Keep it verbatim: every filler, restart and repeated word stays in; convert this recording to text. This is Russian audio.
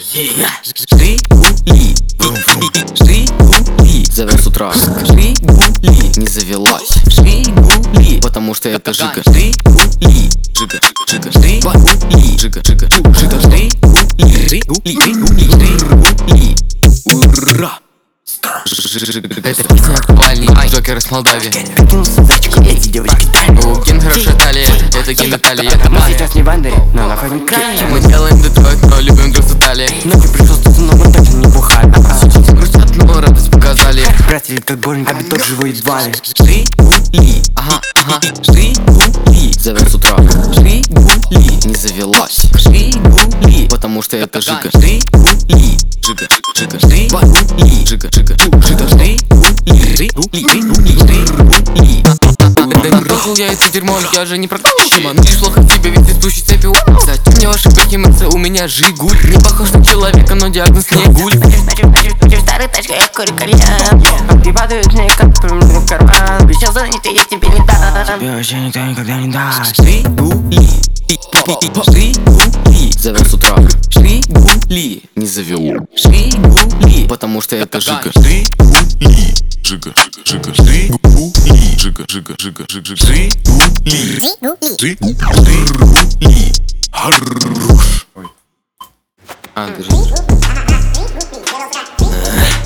Жигули, Жигули, завел с утра. Жигули, не завелась. Жигули, потому что это Жига. Жигули, Жига, Жига, Жигули, Жига, Жига, Жига, Жигули, Жигули, Жигули. Ура! Эта песня актуальней, Джокер из Молдавии. Кинулся зайчиком, эти девочки тайны. У Ген хорошая талия, это Ген Наталья, это Мы Майя. сейчас не в Андере, но находим крайне. Мы делаем Детройт, но любим груз Италии. Ночью пришел статься, но мы точно не бухали. Сейчас грустят, но радость показали. Братья, как больник, а биток живой едва ли. Жигули, Ага, ага. Жигули, завел с утра. Жигули, не завелась. Жигули, потому что это Жига. Жигули, Жига, Жига, Жигули, Жига, Жига, Жига, Жигули, Жигули, Жигули. Трогал я это дерьмо, я же не продал шаман. Лишь плохо в тебе, ведь ты спущу цепи. Зачем мне ваши бахимцы, у меня Жигуль. Не похож на человека, но диагноз не гуль. Ночью старой тачкой я курю кальян. Бабки падают мне как в карман. Обещал звонить, и я тебе не дам. Тебе вообще никто никогда не даст. Жигули, Жигули, завел с утра. Жигули, не завел. Жигули, потому что это Жига. Жигули, Жига, Жига, Жигули, Жига, Жига, Жига, Жига, Жигули, Жигули, хорош. А, держи.